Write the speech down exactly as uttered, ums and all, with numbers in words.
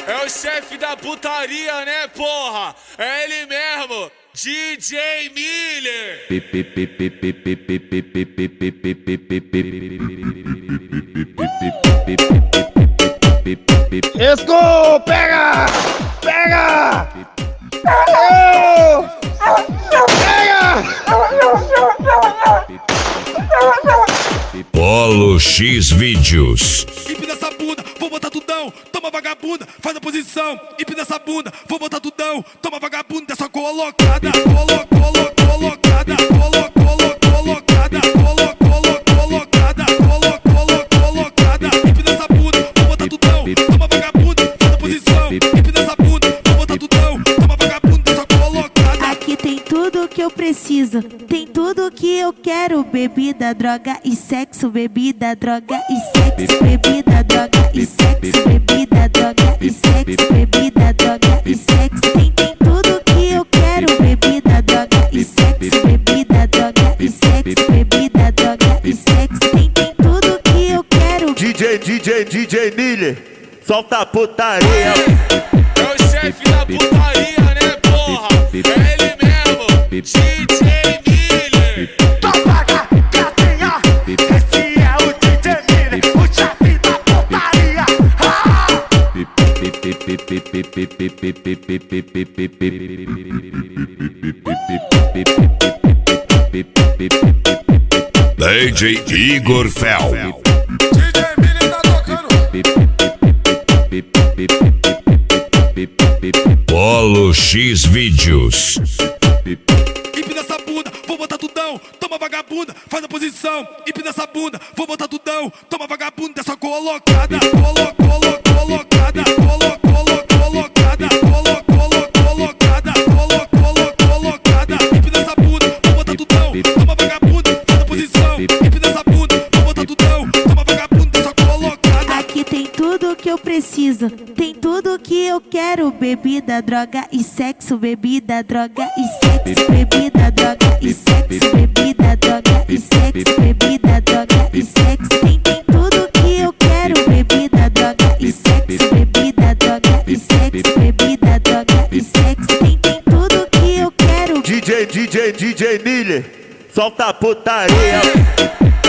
É o chefe da putaria, né, porra? É ele mesmo, D J Miller. Esco, pega! Pega! Pega! Polo X Vídeos. Empina essa bunda, vou botar tudão. Toma vagabunda, faz a posição. Empina essa bunda, vou botar tudão. Toma vagabunda, dessa colocada. Colo, colo, colocada. Colo, colo, colocada. Colo, colo, colocada. Colo, colo, colocada. Empina essa bunda, vou botar tudão. Toma vagabunda, faz a posição. Empina essa bunda, vou botar tudão. Toma vagabunda, dessa colocada. Aqui tem tudo que eu preciso, tem tudo que eu quero. Bebida, droga e sexo. Bebida, droga e sexo. Bebida, droga e sexo. Bebida, droga e sexo. Bebida, droga e sexo. Tem, tem tudo que eu quero. Bebida, droga e sexo. Bebida, droga e sexo. Bebida, droga e sexo. Tem, tem tudo que eu quero. D J, D J, D J Miller, solta a putaria. É o chefe da putaria, né, porra? É ele mesmo, D J Miller. Topaga, gatinha, esse é o D J Miller, o chefe da putaria. D J Igor Fel. D J Miller tá tocando. Polo X Vídeos. Empina essa bunda, vou botar tudão. Toma vagabunda, faz a posição. Empina essa bunda, vou botar tudão. Toma vagabunda, dessa colocada. Colo, colo, colocada. Colo, colo, colocada. Colo, colo, colocada. Colo, colo, colocada. Empina essa bunda, vou botar tudão. Toma vagabunda, faz a posição. Empina essa bunda, vou botar tudão. Toma vagabunda, dessa colocada. Aqui tem tudo que eu preciso, tem tudo que eu quero. Bebida, droga e sexo. Bebida, droga e sexo. Bebida, droga e sexo. Bebida, droga e sexo. Bebida, droga e sexo. Tem, tem tudo que eu quero. Bebida, droga e sexo. Bebida, droga e sexo. Bebida, droga e sexo. Tem, tem tudo que eu quero. D J, D J, D J Miller, solta a putaria.